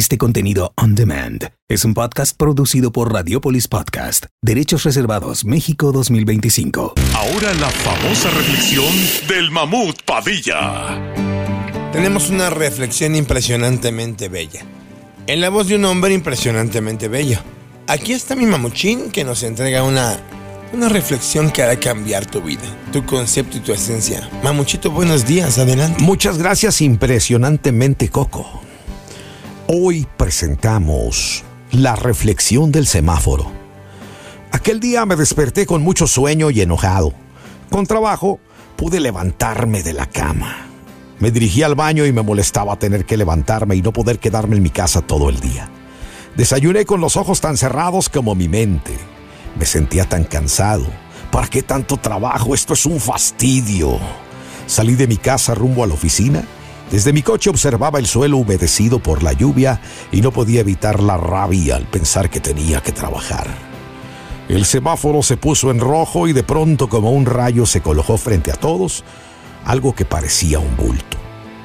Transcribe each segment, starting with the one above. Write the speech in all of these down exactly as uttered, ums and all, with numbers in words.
Este contenido on demand es un podcast producido por Radiopolis Podcast. Derechos reservados, México dos mil veinticinco. Ahora la famosa reflexión del Mamut Padilla. Tenemos una reflexión impresionantemente bella, en la voz de un hombre impresionantemente bello. Aquí está mi mamuchín que nos entrega una, una reflexión que hará cambiar tu vida, tu concepto y tu esencia. Mamuchito, buenos días, adelante. Muchas gracias, impresionantemente Coco. Hoy presentamos la reflexión del semáforo. Aquel día me desperté con mucho sueño y enojado. Con trabajo pude levantarme de la cama. Me dirigí al baño y me molestaba tener que levantarme y no poder quedarme en mi casa todo el día. Desayuné con los ojos tan cerrados como mi mente. Me sentía tan cansado. ¿Para qué tanto trabajo? Esto es un fastidio. Salí de mi casa rumbo a la oficina. Desde mi coche observaba el suelo humedecido por la lluvia y no podía evitar la rabia al pensar que tenía que trabajar. El semáforo se puso en rojo y de pronto, como un rayo, se colocó frente a todos, algo que parecía un bulto.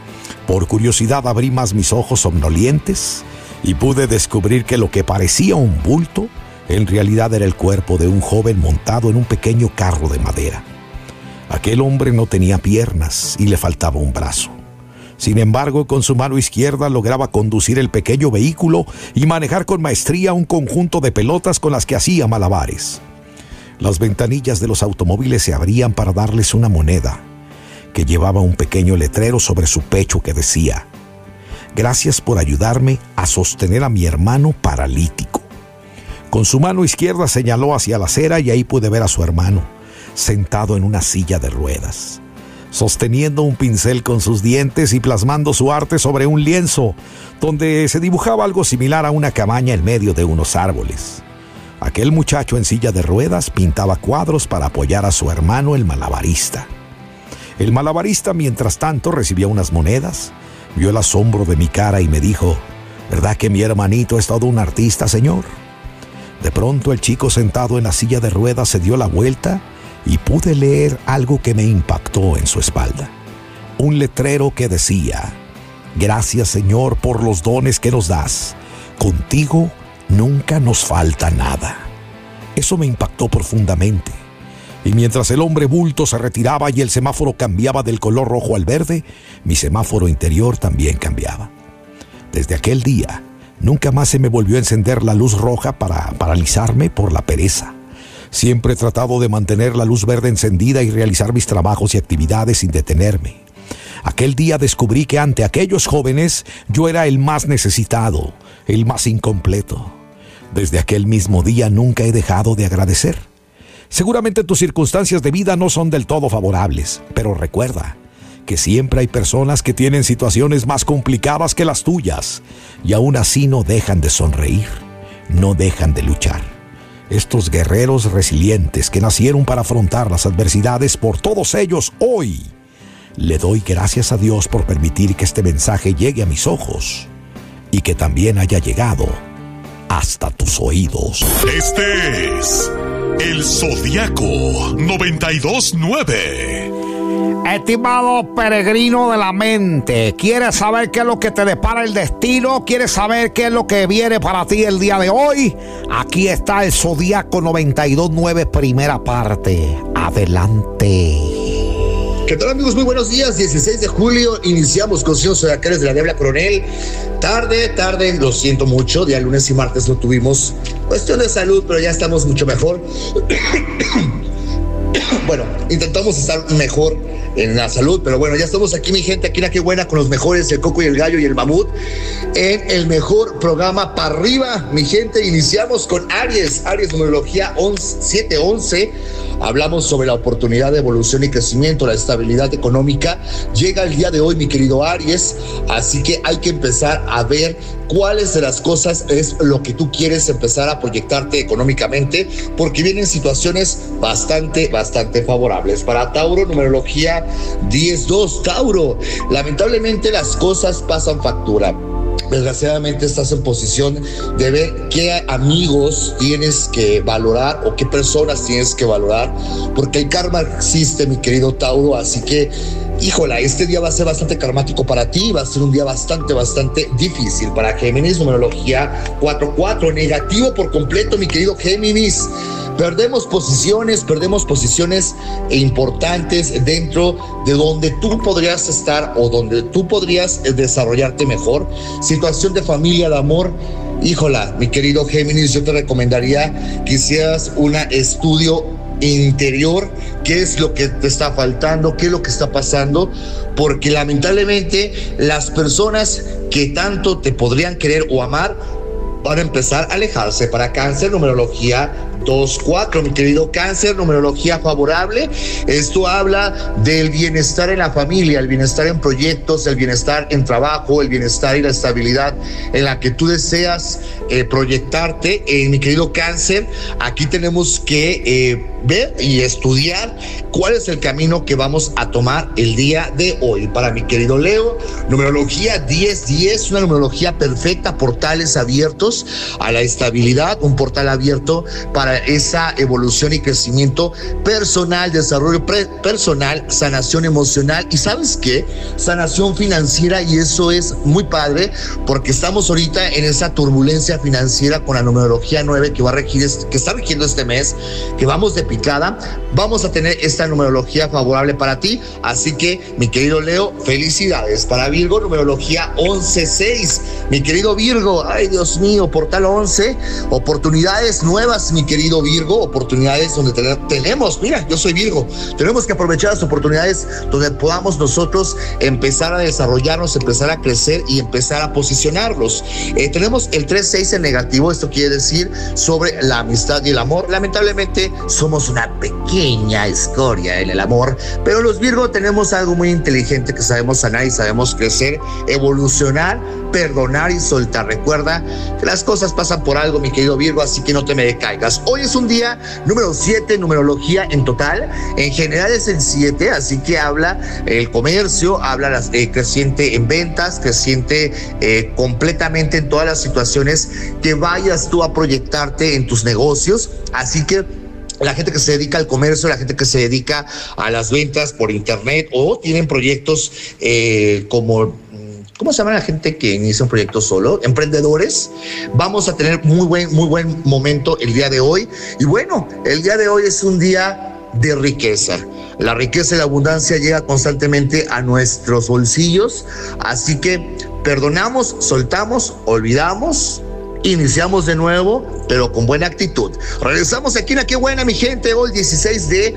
Por curiosidad abrí más mis ojos somnolientes y pude descubrir que lo que parecía un bulto en realidad era el cuerpo de un joven montado en un pequeño carro de madera. Aquel hombre no tenía piernas y le faltaba un brazo. Sin embargo, con su mano izquierda lograba conducir el pequeño vehículo y manejar con maestría un conjunto de pelotas con las que hacía malabares. Las ventanillas de los automóviles se abrían para darles una moneda, que llevaba un pequeño letrero sobre su pecho que decía: «Gracias por ayudarme a sostener a mi hermano paralítico». Con su mano izquierda señaló hacia la acera y ahí pude ver a su hermano, sentado en una silla de ruedas, sosteniendo un pincel con sus dientes y plasmando su arte sobre un lienzo, donde se dibujaba algo similar a una cabaña en medio de unos árboles. Aquel muchacho en silla de ruedas pintaba cuadros para apoyar a su hermano, el malabarista. El malabarista, mientras tanto, recibía unas monedas, vio el asombro de mi cara y me dijo: «¿Verdad que mi hermanito es todo un artista, señor?». De pronto el chico sentado en la silla de ruedas se dio la vuelta y pude leer algo que me impactó en su espalda. Un letrero que decía: «Gracias, Señor, por los dones que nos das. Contigo nunca nos falta nada». Eso me impactó profundamente. Y mientras el hombre bulto se retiraba y el semáforo cambiaba del color rojo al verde, mi semáforo interior también cambiaba. Desde aquel día, nunca más se me volvió a encender la luz roja para paralizarme por la pereza. Siempre he tratado de mantener la luz verde encendida y realizar mis trabajos y actividades sin detenerme. Aquel día descubrí que ante aquellos jóvenes yo era el más necesitado, el más incompleto. Desde aquel mismo día nunca he dejado de agradecer. Seguramente tus circunstancias de vida no son del todo favorables, pero recuerda que siempre hay personas que tienen situaciones más complicadas que las tuyas y aún así no dejan de sonreír, no dejan de luchar. Estos guerreros resilientes que nacieron para afrontar las adversidades, por todos ellos hoy le doy gracias a Dios por permitir que este mensaje llegue a mis ojos y que también haya llegado hasta tus oídos. Este es el Zodiaco noventa y dos nueve. Estimado peregrino de la mente, ¿quieres saber qué es lo que te depara el destino? ¿Quieres saber qué es lo que viene para ti el día de hoy? Aquí está el Zodiaco noventa y dos nueve, primera parte. Adelante. ¿Qué tal, amigos? Muy buenos días. dieciséis de julio iniciamos con Signos Zodiacales de la Niebla Coronel. Tarde, tarde, lo siento mucho. Día lunes y martes no tuvimos cuestión de salud, pero ya estamos mucho mejor. Bueno, intentamos estar mejor en la salud, pero bueno, ya estamos aquí, mi gente, aquí en La Qué Buena, con los mejores, el Coco y el Gallo y el Mamut, en el mejor programa para arriba, mi gente. Iniciamos con Aries, Aries, numerología siete once. Hablamos sobre la oportunidad de evolución y crecimiento, la estabilidad económica. Llega el día de hoy, mi querido Aries, así que hay que empezar a ver cuáles de las cosas es lo que tú quieres empezar a proyectarte económicamente, porque vienen situaciones bastante, bastante favorables. Para Tauro, numerología diez dos, Tauro, lamentablemente las cosas pasan factura. Desgraciadamente estás en posición de ver qué amigos tienes que valorar o qué personas tienes que valorar, porque el karma existe, mi querido Tauro, así que híjola, este día va a ser bastante karmático para ti, va a ser un día bastante, bastante difícil. Para Géminis, numerología cuatro cuatro, negativo por completo, mi querido Géminis. Perdemos posiciones, perdemos posiciones importantes dentro de donde tú podrías estar o donde tú podrías desarrollarte mejor. Situación de familia, de amor. Híjola, mi querido Géminis, yo te recomendaría que hicieras un estudio interior, qué es lo que te está faltando, qué es lo que está pasando, porque lamentablemente las personas que tanto te podrían querer o amar van a empezar a alejarse. Para Cáncer, numerología dos cuatro, mi querido Cáncer, numerología favorable. Esto habla del bienestar en la familia, el bienestar en proyectos, el bienestar en trabajo, el bienestar y la estabilidad en la que tú deseas eh, proyectarte. Eh, mi querido Cáncer, aquí tenemos que eh, ver y estudiar cuál es el camino que vamos a tomar el día de hoy. Para mi querido Leo, numerología diez diez, una numerología perfecta, portales abiertos a la estabilidad, un portal abierto para esa evolución y crecimiento personal, desarrollo personal, sanación emocional y ¿sabes qué? Sanación financiera, y eso es muy padre porque estamos ahorita en esa turbulencia financiera con la numerología nueve que va a regir, que está rigiendo este mes, que vamos de picada. Vamos a tener esta numerología favorable para ti, así que mi querido Leo, felicidades. Para Virgo, numerología once seis, mi querido Virgo, ay Dios mío, portal once, oportunidades nuevas, mi querido Virgo, oportunidades donde tenemos, mira, yo soy Virgo, tenemos que aprovechar las oportunidades donde podamos nosotros empezar a desarrollarnos, empezar a crecer y empezar a posicionarlos. Eh, tenemos el tres seis en negativo, esto quiere decir sobre la amistad y el amor. Lamentablemente somos una pequeña escoria en el amor, pero los Virgo tenemos algo muy inteligente que sabemos sanar y sabemos crecer, evolucionar, perdonar y soltar. Recuerda que las cosas pasan por algo, mi querido Virgo, así que no te me decaigas. Hoy es un día número siete, numerología en total, en general es el siete, así que habla el comercio, habla las, eh, creciente en ventas, creciente eh, completamente en todas las situaciones que vayas tú a proyectarte en tus negocios, así que la gente que se dedica al comercio, la gente que se dedica a las ventas por internet o tienen proyectos eh, como... ¿Cómo se llama la gente que inicia un proyecto solo? Emprendedores. Vamos a tener muy buen, muy buen momento el día de hoy. Y bueno, el día de hoy es un día de riqueza. La riqueza y la abundancia llega constantemente a nuestros bolsillos. Así que perdonamos, soltamos, olvidamos, iniciamos de nuevo, pero con buena actitud. Regresamos aquí en Qué Buena, mi gente, hoy dieciséis de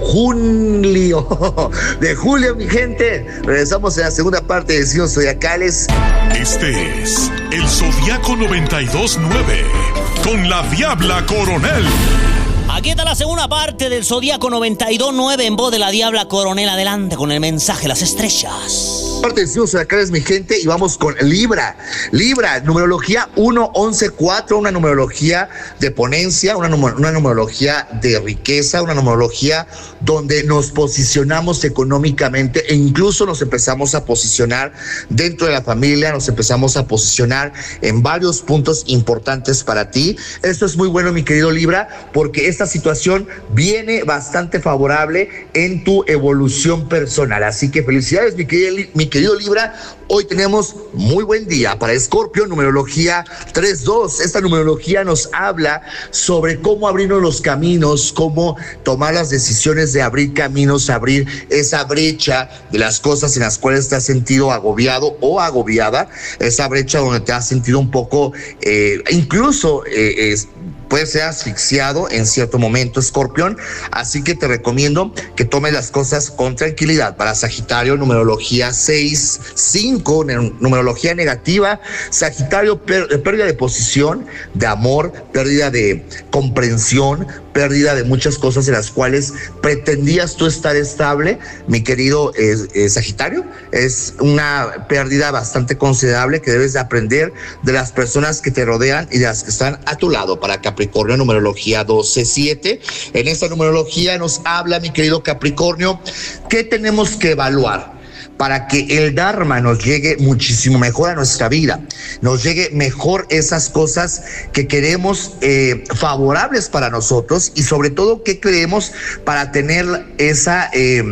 julio, de julio, mi gente. Regresamos en la segunda parte de Signos Zodiacales. Este es el Zodiaco noventa y dos nueve con la Diabla Coronel. Aquí está la segunda parte del Zodiaco noventa y dos nueve en voz de la Diabla Coronel. Adelante con el mensaje de las estrellas. Parte de Signos Zodiacales, mi gente, y vamos con Libra. Libra, numerología uno once cuatro, una numerología de ponencia, una, numer- una numerología de riqueza, una numerología donde nos posicionamos económicamente e incluso nos empezamos a posicionar dentro de la familia, nos empezamos a posicionar en varios puntos importantes para ti. Esto es muy bueno, mi querido Libra, porque esta situación viene bastante favorable en tu evolución personal. Así que felicidades, mi querido, mi querido Libra. Hoy tenemos muy buen día. Para Escorpio, numerología tres dos. Esta numerología nos habla sobre cómo abrirnos los caminos, cómo tomar las decisiones de abrir caminos, abrir esa brecha de las cosas en las cuales te has sentido agobiado o agobiada, esa brecha donde te has sentido un poco, eh, incluso eh, es, puede ser asfixiado en cierto momento, Escorpión, así que te recomiendo que tomes las cosas con tranquilidad. Para Sagitario, numerología seis cinco, numerología negativa. Sagitario, per, pérdida de posición, de amor, pérdida de comprensión, pérdida de muchas cosas en las cuales pretendías tú estar estable, mi querido eh, eh, Sagitario. Es una pérdida bastante considerable que debes de aprender de las personas que te rodean y de las que están a tu lado. Para Capricornio, numerología doce siete. En esta numerología nos habla, mi querido Capricornio, ¿qué tenemos que evaluar para que el Dharma nos llegue muchísimo mejor a nuestra vida, nos llegue mejor esas cosas que queremos eh, favorables para nosotros y sobre todo qué queremos para tener esa eh,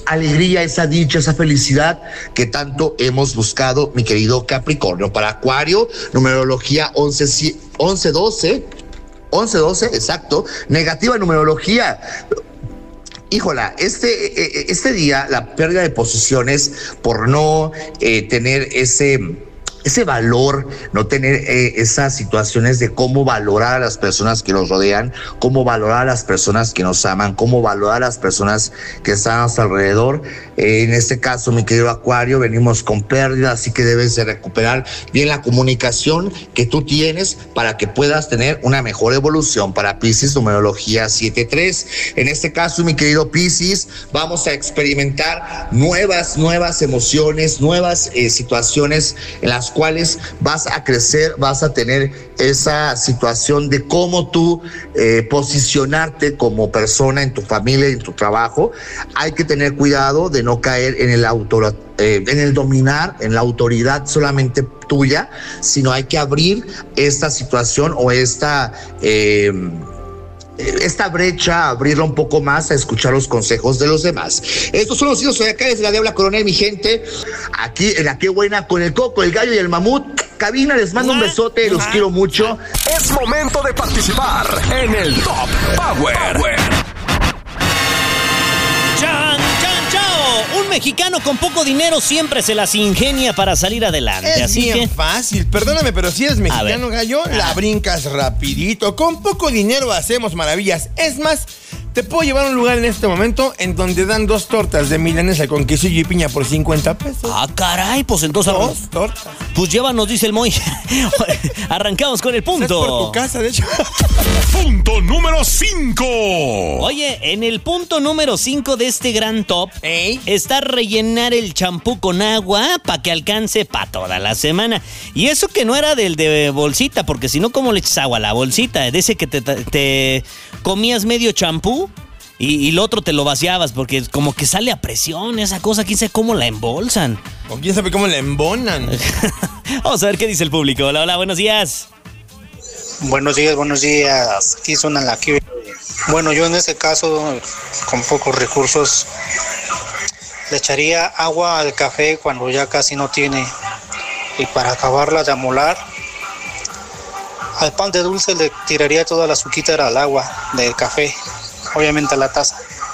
alegría, esa dicha, esa felicidad que tanto hemos buscado, mi querido Capricornio. Para Acuario, numerología once doce, once doce, exacto, negativa numerología. Híjola, este, este día la pérdida de posiciones por no eh, tener ese... ese valor, no tener eh, esas situaciones de cómo valorar a las personas que nos rodean, cómo valorar a las personas que nos aman, cómo valorar a las personas que están a nuestro alrededor. Eh, en este caso, mi querido Acuario, venimos con pérdida, así que debes de recuperar bien la comunicación que tú tienes para que puedas tener una mejor evolución. Para Piscis, numerología siete tres. En este caso, mi querido Piscis, vamos a experimentar nuevas, nuevas emociones, nuevas eh, situaciones en las cuales vas a crecer, vas a tener esa situación de cómo tú eh, posicionarte como persona en tu familia y en tu trabajo. Hay que tener cuidado de no caer en el autor, eh, en el dominar, en la autoridad solamente tuya, sino hay que abrir esta situación o esta... Eh, esta brecha, abrirla un poco más a escuchar los consejos de los demás. Estos son los hijos de acá desde la Diabla Coronel, mi gente. Aquí en la Qué Buena con el Coco, el Gallo y el Mamut. Cabina, les mando un besote, los quiero mucho. Es momento de participar en el Top Power. Power. ¡Chan, chan, chao! Un mexicano con poco dinero siempre se las ingenia para salir adelante. Es así bien que... fácil. Perdóname, pero si eres mexicano, Gallo, la brincas rapidito. Con poco dinero hacemos maravillas. Es más, te puedo llevar a un lugar en este momento en donde dan dos tortas de milanesa con quesillo y piña por cincuenta pesos. Ah, caray, pues entonces... Dos tortas. Pues llévanos, dice el Moy. Arrancamos con el punto. Es por tu casa, de hecho. Punto número cinco. Oye, en el punto número cinco de este gran top ¿Ey? está rellenar el champú con agua para que alcance para toda la semana. Y eso que no era del de bolsita, porque si no, ¿cómo le echas agua a la bolsita? De ese que te, te comías medio champú y, y lo otro te lo vaciabas, porque como que sale a presión esa cosa, quién sabe cómo la embolsan. O quién sabe cómo la embonan. Vamos a ver qué dice el público. Hola, hola, buenos días. Buenos días, buenos días. Aquí suena la que... Bueno, yo en ese caso, con pocos recursos, le echaría agua al café cuando ya casi no tiene. Y para acabarla de amolar, al pan de dulce le tiraría toda la azúcar al agua del café, obviamente a la taza.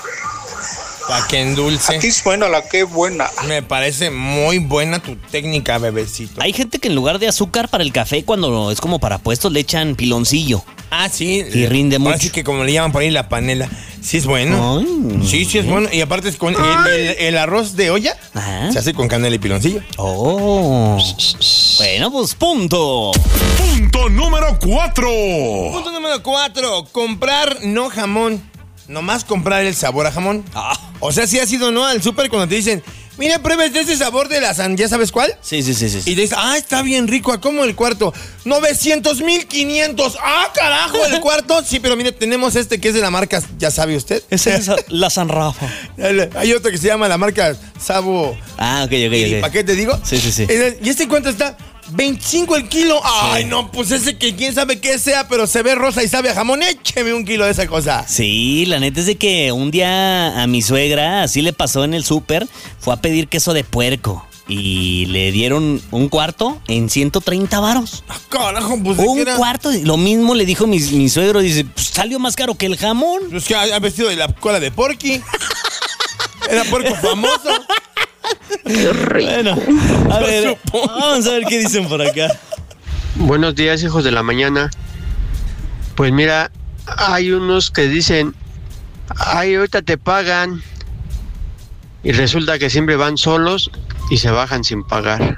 Pa' que endulce. Aquí suena la que buena. Me parece muy buena tu técnica, bebecito. Hay gente que en lugar de azúcar para el café, cuando es como para puestos, le echan piloncillo. Ah, sí. Y rinde mucho. Así que como le llaman por ahí la panela. Sí es bueno. Ay. Sí, sí es bueno. Y aparte es con el, el, el arroz de olla. Ajá. Se hace con canela y piloncillo. Oh. Bueno, pues punto. Punto número cuatro. Punto número cuatro. Comprar no jamón. Nomás comprar el sabor a jamón. Ah. O sea, si has ido, ¿no? Al súper cuando te dicen, mira, pruebes de ese sabor de la sandía, ¿sabes cuál? Sí, sí, sí, sí. Y te dices, ah, está bien rico, ¿a cómo el cuarto? novecientos mil quinientos. ¡Ah, carajo, el cuarto! Sí, pero mire, tenemos este que es de la marca, ¿ya sabe usted? Esa es la San Rafa. Hay otro que se llama la marca Sabo. Ah, ok, ok, ¿Y ok. para qué te digo? Sí, sí, sí. ¿Y este cuánto está? veinticinco el kilo. Ay, no, pues ese que quién sabe qué sea, pero se ve rosa y sabe a jamón. Écheme un kilo de esa cosa. Sí, la neta es de que un día a mi suegra, así le pasó en el súper, fue a pedir queso de puerco y le dieron un cuarto en ciento treinta varos. Ah, carajo, pues ¿de Un qué era? cuarto, lo mismo le dijo mi, mi suegro, dice, pues salió más caro que el jamón. Pues que ha vestido de la cola de porqui. Era puerco famoso. Bueno, a ver, vamos a ver qué dicen por acá. Buenos días, hijos de la mañana. Pues mira, hay unos que dicen, ay, ahorita te pagan. Y resulta que siempre van solos y se bajan sin pagar.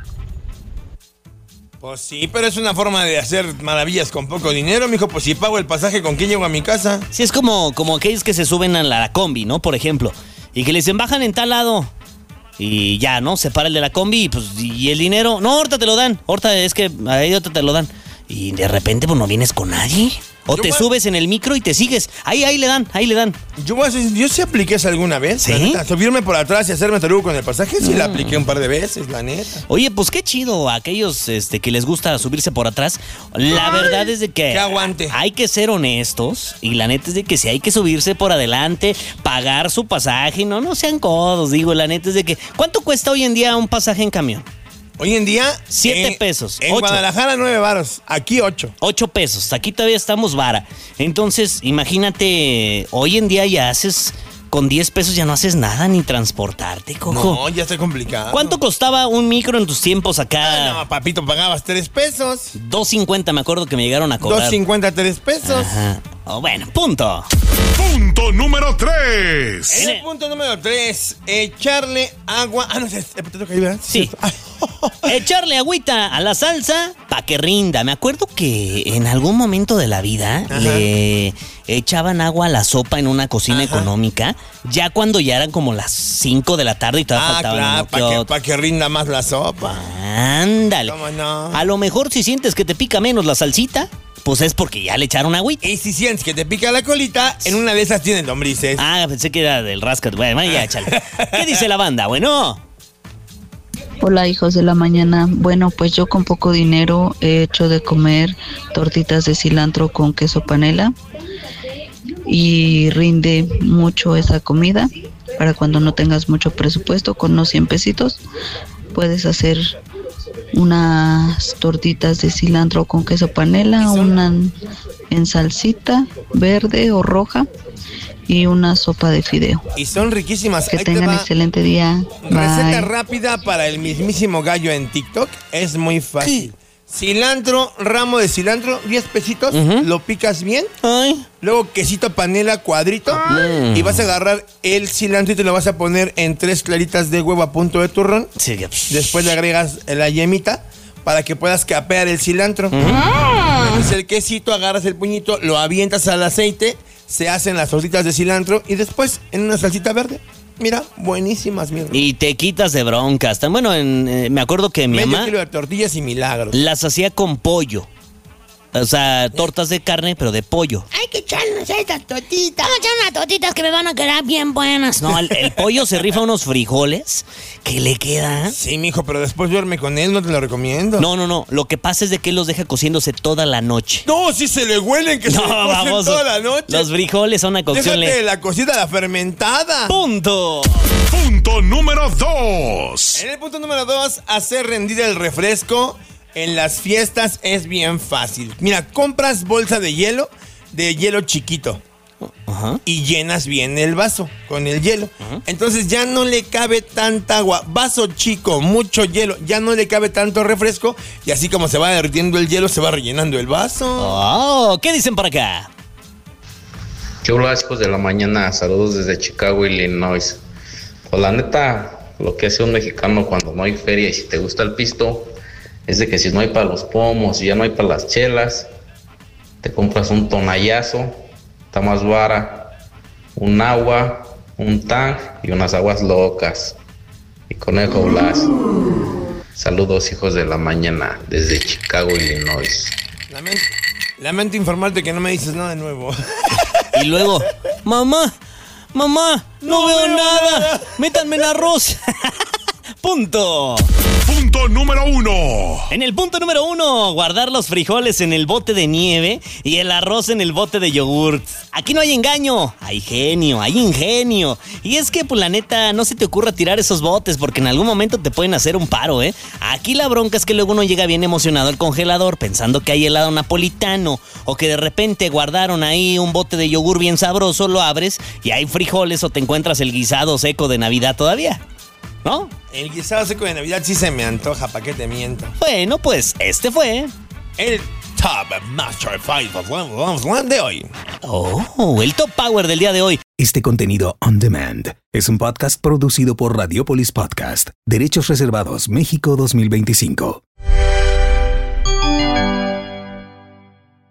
Pues sí, pero es una forma de hacer maravillas con poco dinero, mijo. Pues si pago el pasaje, ¿con quién llego a mi casa? Sí, es como, como aquellos que se suben a la, la combi, ¿no? Por ejemplo, y que les dicen, bajan en tal lado. Y ya, ¿no? Se para el de la combi y, pues, y el dinero. No, ahorita te lo dan. Ahorita es que ahí ahorita te lo dan. Y de repente, pues, no vienes con nadie. O Yo te voy a- subes en el micro y te sigues. Ahí, ahí le dan, ahí le dan. Yo voy a decir, yo sí apliqué eso alguna vez. ¿Sí? La neta, subirme por atrás y hacerme tarugo con el pasaje, sí la apliqué un par de veces, la neta. Oye, pues qué chido a aquellos este, que les gusta subirse por atrás. La Ay, verdad es de que que aguante. hay que ser honestos y la neta es de que si hay que subirse por adelante, pagar su pasaje, no, no sean codos, digo, la neta es de que ¿cuánto cuesta hoy en día un pasaje en camión? Hoy en día... Siete en- pesos, En ocho. Guadalajara, nueve varos. Aquí, ocho. Ocho pesos, aquí todavía estamos vara. Entonces, imagínate, hoy en día ya haces, con diez pesos ya no haces nada ni transportarte, cojo. No, ya está complicado. ¿Cuánto costaba un micro en tus tiempos acá? Ah, no, papito, pagabas tres pesos. dos cincuenta, me acuerdo que me llegaron a cobrar. dos cincuenta, tres pesos. Ajá. Oh, bueno, punto. Punto número tres. En el punto número tres, echarle agua. Ah, no sé, te toca ahí, ¿verdad? Sí. Ay. Echarle agüita a la salsa pa' que rinda. Me acuerdo que en algún momento de la vida Ajá. le echaban agua a la sopa en una cocina Ajá. económica, ya cuando ya eran como las cinco de la tarde y todavía Ah, faltaba claro, uno que para que, otro. pa' que rinda más la sopa. Ándale. ¿Cómo no? A lo mejor si sientes que te pica menos la salsita, pues es porque ya le echaron agüita. Y si sientes que te pica la colita, en una de esas tienen lombrices. Ah, pensé que era del rascat. Bueno, ya, échale. ¿Qué dice la banda? Bueno. Hola, hijos de la mañana. Bueno, pues yo con poco dinero he hecho de comer tortitas de cilantro con queso panela y rinde mucho esa comida. Para cuando no tengas mucho presupuesto, con unos cien pesitos, puedes hacer unas tortitas de cilantro con queso panela, una en salsita verde o roja y una sopa de fideo. Y son riquísimas. Que Ahí te tengan va. excelente día. Receta Bye. rápida para el mismísimo gallo en TikTok. Es muy fácil. Cilantro, ramo de cilantro, diez pesitos. Ujú. Lo picas bien. Ay. Luego quesito panela cuadrito. Mm. Y vas a agarrar el cilantro y te lo vas a poner en tres claritas de huevo a punto de turrón. Sí, ya. Después le agregas la yemita para que puedas capear el cilantro. Mm. Metes el quesito, agarras el puñito, lo avientas al aceite, se hacen las tortitas de cilantro y después en una salsita verde. Mira, buenísimas, mi Y te quitas de broncas. Tan bueno, en, eh, me acuerdo que mi Medio mamá kilo de tortillas y milagros. las hacía con pollo. O sea, tortas de carne, pero de pollo. Hay que echarnos estas tortitas. Vamos a echar unas tortitas que me van a quedar bien buenas. No, el, el pollo se rifa unos frijoles que le quedan. Sí, mijo, pero después duerme con él, no te lo recomiendo. No, no, no. Lo que pasa es de que él los deja cociéndose toda la noche. No, sí se le huelen que se le cocen vamos. toda la noche. Los frijoles son una cocción. Déjate le- la cosita, la fermentada. ¡Punto! Punto número dos. En el punto número dos, hacer rendir el refresco en las fiestas es bien fácil. Mira, compras bolsa de hielo, de hielo chiquito. Ajá. Y llenas bien el vaso con el hielo. Entonces ya no le cabe tanta agua. Vaso chico, mucho hielo, ya no le cabe tanto refresco. Y así como se va derritiendo el hielo, se va rellenando el vaso. Oh, ¿qué dicen por acá? ¿Qué hola, hijos de la mañana? Saludos desde Chicago, Illinois. Pues la neta, lo que hace un mexicano cuando no hay feria y si te gusta el pisto, es de que si no hay para los pomos y ya no hay para las chelas, te compras un tonallazo, está más vara, un agua, un tank y unas aguas locas. Y conejo Blas. Saludos, hijos de la mañana, desde Chicago, Illinois. Lamento, lamento informarte que no me dices nada de nuevo. Y luego, mamá, mamá, no, No veo, veo nada. nada. Métanme en arroz. Punto. Punto número uno. En el punto número uno, guardar los frijoles en el bote de nieve y el arroz en el bote de yogurt. Aquí no hay engaño, hay genio, hay ingenio. Y es que, pues la neta, no se te ocurra tirar esos botes porque en algún momento te pueden hacer un paro, ¿eh? Aquí la bronca es que luego uno llega bien emocionado al congelador pensando que hay helado napolitano o que de repente guardaron ahí un bote de yogur bien sabroso, lo abres y hay frijoles o te encuentras el guisado seco de Navidad todavía, ¿no? El guisado seco de Navidad sí se me antoja, ¿para qué te miento? Bueno, pues este fue El Top Master cinco de hoy. Oh, el Top Power del día de hoy. Este contenido on demand es un podcast producido por Radiopolis Podcast, Derechos Reservados México dos mil veinticinco.